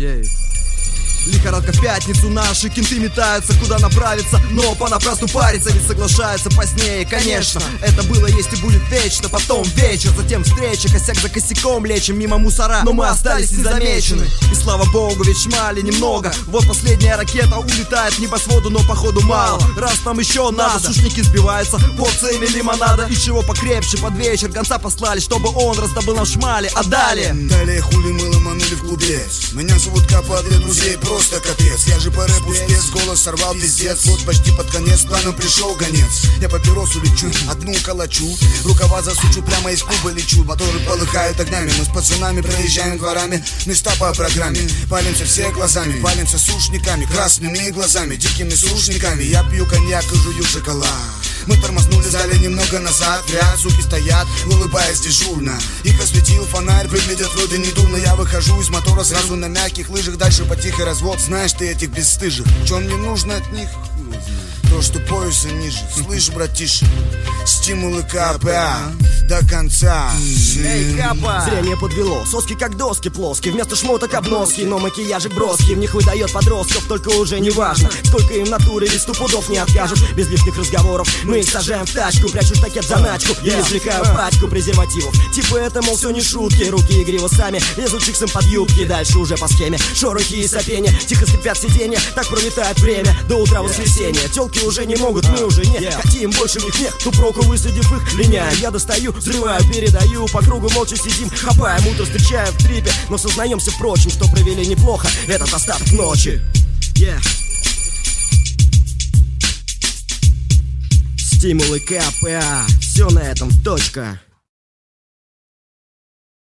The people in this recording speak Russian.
Ей. Лихорадка в пятницу, наши кенты метаются, куда направиться, но понапрасну париться, ведь соглашаются позднее, конечно. Это было, есть и будет вечно, потом вечер, затем встреча, косяк за косяком лечим мимо мусора, но мы остались незамечены. И слава богу, ведь шмали немного, вот последняя ракета улетает в небосводу, но походу мало. Раз нам еще надо, сушники сбиваются порциями лимонада, и чего покрепче под вечер гонца послали, чтобы он раздобыл нам шмали, а далее хули мы ломанули в клубе. Меня зовут Капа, для друзей просто капец. Я же по рэпу спец, голос сорвал пиздец. Вот почти под конец, планом пришел гонец. Я папиросу лечу, одну калачу, рукава засучу, прямо из клуба лечу. Моторы полыхают огнями, мы с пацанами проезжаем дворами, места по программе. Палимся все глазами, палимся сушниками, красными глазами, дикими сушниками. Я пью коньяк и жую шоколад. Мы тормознули, сдали немного назад. Ряд, суки стоят, улыбаясь дежурно. Их осветил фонарь, выглядят вроде недурно. Я выхожу из мотора сразу на мягких лыжах. Дальше по тихой развод, знаешь ты этих бесстыжих. Чем мне нужно от них? То, что пояса ниже. Слышь, братиша, стимулы КПА до конца. Эй, Капа! Зрение подвело, соски как доски плоские, вместо шмоток обноски, но макияжик броский. В них выдает подростков, только уже не важно, сколько им натуры, ведь 100 пудов не откажут. Без лишних разговоров мы их сажаем в тачку, прячу штакет в заначку и извлекаю пачку презервативов. Типа это, мол, все не шутки, руки игриво сами лезут чиксом под юбки. Дальше уже по схеме шорохи и сопения, тихо скрипят сиденья, так пролетает время до утра воскресенья. Телки уже не могут, мы уже нет, хотим больше в них нет, ту проку выследив их, линяем. Я достаю, взрываю, передаю, по кругу молча сидим, хапаем, утро встречаем в трипе, но сознаемся впрочем, что провели неплохо этот остаток ночи. Стимулы КПА, все на этом, точка.